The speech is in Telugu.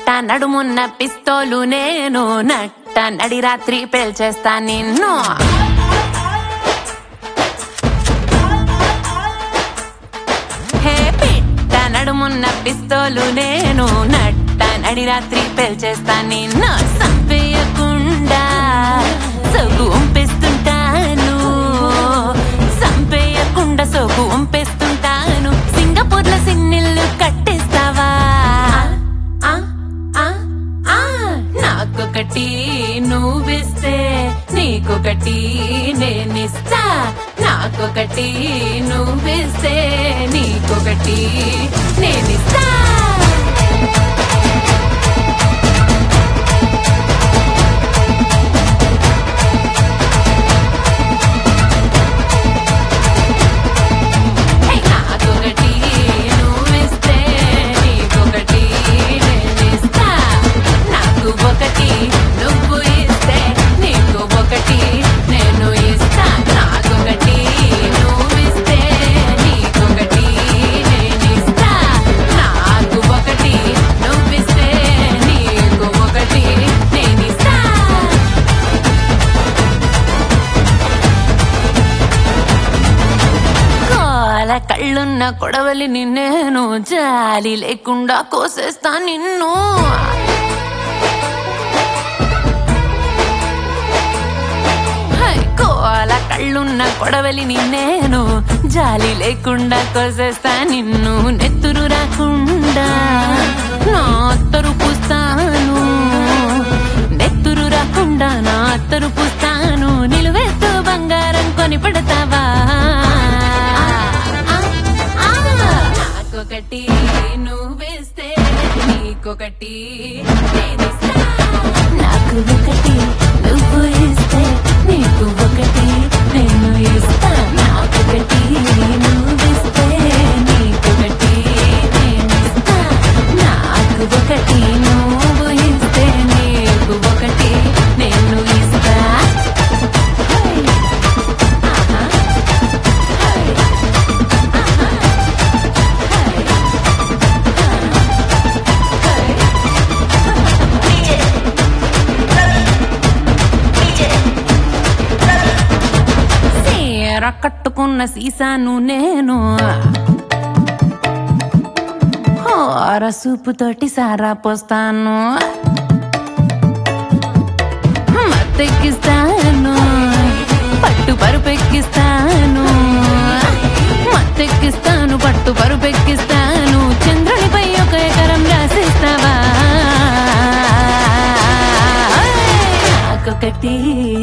పిట్ట నడుమున్న పిస్తోలు నేను నట్ట నడి రాత్రి పేల్చేస్తా నిన్ను హే పిట్ట నడుమున్న పిస్తోలు నేను నట్ట నడి రాత్రి పేల్చేస్తా నిన్ను సంపేయకుండా సోకు ఉంపేస్తుంటాను సంపేయకుండా సోకు ఉంపేస్తుంటాను సింగపూర్లో సిన్నిల్లు కట్టేస్తావా నాకొకటి నువ్విస్తే నీకొకటి నేనిస్తా నాకొకటి నువ్విస్తే నీకొకటి నేనిస్తా ఒకటి నువ్వు ఇస్తే నీకు ఒకటి నేను ఇస్తా నాకొకటి నువ్వు ఇస్తే నీకొకటి నేను ఇస్తా నాకు ఒకటి నువ్వు ఇస్తే నీకు ఒకటి నేను ఇస్తా కోల కళ్ళున్న కొడవలిని నేను జాలి లేకుండా కోసేస్తా నిన్ను కోల కళ్ళున్న కొడవలిని నేను జాలి లేకుండా కోసేస్తా నిన్ను నెత్తురు రాకుండా నా అత్తరు పూస్తాను నెత్తురు రాకుండా నా అత్తరు పూస్తాను నిలువెత్తు బంగారం కొని పెడతావా నాకొకటి నువ్వేస్తే నీకొకటి నేనిస్తా నాకు ఒకటి నువ్వు ఇస్తే నీకు ఒకటి నేను ఇస్తా నాకొకటి నువ్విస్తే నీకొకటి నేనిస్తా నాకు ఒకటి నువ్వు ఇస్తే నీకు ఒకటి నేను ఇస్తా కట్టుకున్న సీసాను నేను అరసూపుతోటి సారా పోస్తాను మత్తెక్కిస్తాను పట్టు పరుపెక్కిస్తాను మత్తెక్కిస్తాను పట్టు పరుపెక్కిస్తాను చంద్రునిపై ఒక ఎకరం రాసిస్తావా నాకొకటి